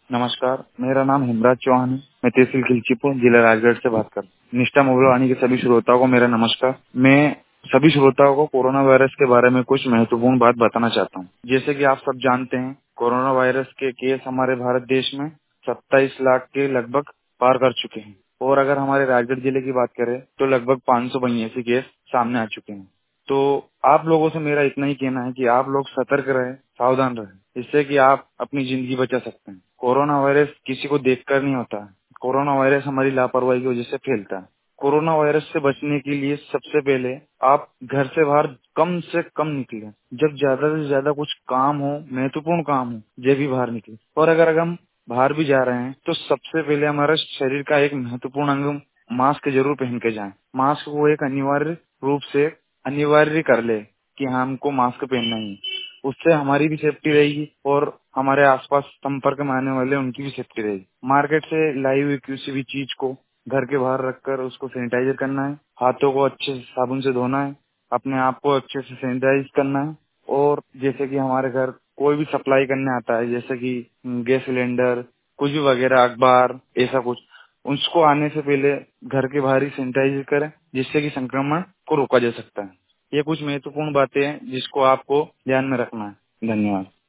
नमस्कार, मेरा नाम हेमराज चौहान है। मैं तहसील खिलचीपुर, जिला राजगढ़ से बात कर रहा हूँ। निष्ठा मोबाइल वाणी के सभी श्रोताओं को मेरा नमस्कार। मैं सभी श्रोताओं को कोरोना वायरस के बारे में कुछ महत्वपूर्ण बात बताना चाहता हूँ। जैसे कि आप सब जानते हैं, कोरोना वायरस के केस हमारे भारत देश में 27 लाख के लगभग पार कर चुके हैं। और अगर हमारे राजगढ़ जिले की बात करें तो लगभग 582 केस सामने आ चुके हैं। तो आप लोगों से मेरा इतना ही कहना है कि आप लोग सतर्क रहें, सावधान रहें, इससे कि आप अपनी जिंदगी बचा सकते हैं। कोरोना वायरस किसी को देखकर नहीं होता है। कोरोना वायरस हमारी लापरवाही की वजह से फैलता है। कोरोना वायरस से बचने के लिए सबसे पहले आप घर से बाहर कम से कम निकलें। जब ज्यादा से ज्यादा कुछ काम हो, महत्वपूर्ण काम हो, जब भी बाहर निकले। और अगर हम बाहर भी जा रहे हैं तो सबसे पहले हमारे शरीर का एक महत्वपूर्ण अंग मास्क जरूर पहन के जाएं। मास्क को एक अनिवार्य रूप से अनिवार्य कर ले कि हाँ, हमको मास्क पहनना ही है। उससे हमारी भी सेफ्टी रहेगी और हमारे आसपास संपर्क में आने वाले उनकी भी सेफ्टी रहेगी। मार्केट से लाई हुई किसी भी चीज को घर के बाहर रखकर उसको सैनिटाइजर करना है। हाथों को अच्छे से साबुन से धोना है। अपने आप को अच्छे से सैनिटाइज करना है। और जैसे कि हमारे घर कोई भी सप्लाई करने आता है, जैसे कि गैस सिलेंडर, कुछ भी वगैरह, अखबार, ऐसा कुछ, उसको आने से पहले घर के बाहर ही सैनिटाइज करें, जिससे कि संक्रमण को रोका जा सकता है। ये कुछ महत्वपूर्ण बातें हैं जिसको आपको ध्यान में रखना है। धन्यवाद।